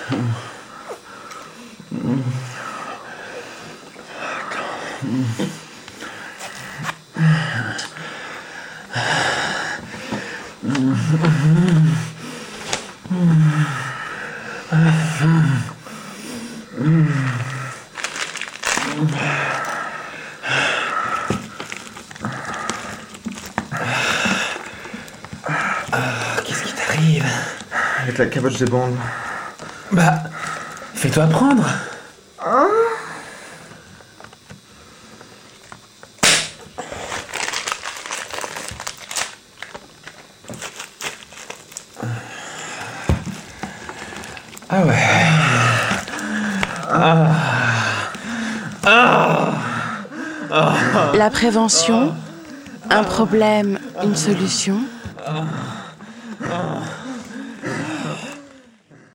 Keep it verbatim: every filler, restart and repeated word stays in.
Qu'est-ce qui t'arrive? Avec la caboche des bandes. Bah, fais-toi prendre. Hein? Ah ouais. Ah. Ah. La prévention, un problème, une solution.